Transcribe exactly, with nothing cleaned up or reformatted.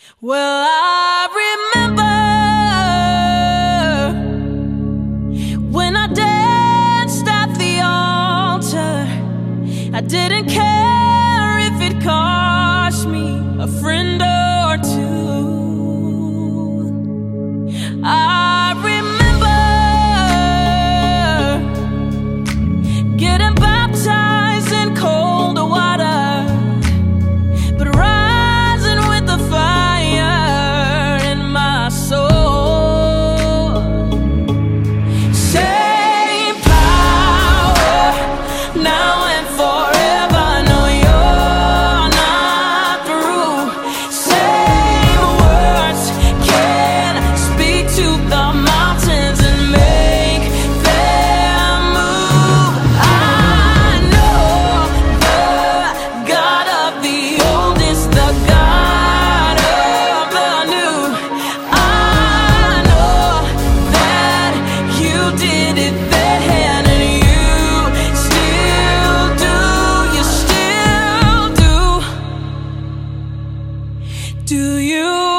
Well, I remember when I danced at the altar. I didn't care if it cost me a friend or two. I remember getting baptized in cold water, but rising with the fire in my soul. Same power now and forever. No, you're not through. Same words can speak to the mountains and make them move. I know the God of the old is the God of the new. I know that you did it then, and you still do, you still do. Do you?